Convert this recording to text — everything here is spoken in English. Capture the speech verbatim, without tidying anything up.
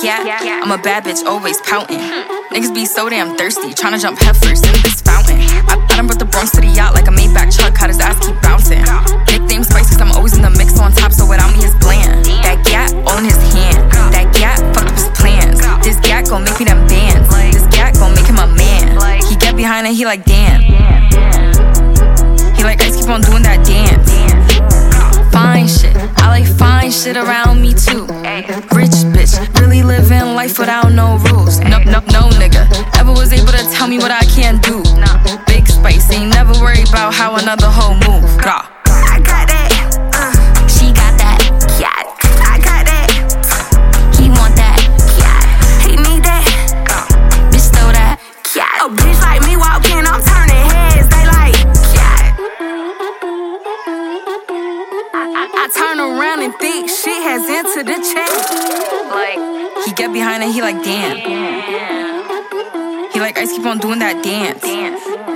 cat. I'm a bad bitch, always pouting. Niggas be so damn thirsty, tryna jump headfirst in this fountain. I, I done brought the Bronx to the yacht like a Maybach truck, how his ass keep bouncing. Nickname spicy cause I'm always in the mix on top, so without me it's bland. That gat all in his hand, that gat fucked up his plans. This gat gon' make me them bands, this gat gon' make him a man. He get behind and he like damn. He like ice, keep on doing that dance. Fine shit, I like fine shit around me too. Rich bitch, really living life without no rules. No, no, no nigga ever was able to tell me what I can't do. Big spice, ain't never worried about how another hoe move. Rah. I got that, uh, she got that, cat. I got that, he want that, cat. He need that, uh, bitch throw that, cat. A bitch like me walk in, I'm turning heads, they like, cat. I, I turn around and think shit has entered the chest. Like, he get behind and he like damn. He like ice, keep on doing that dance.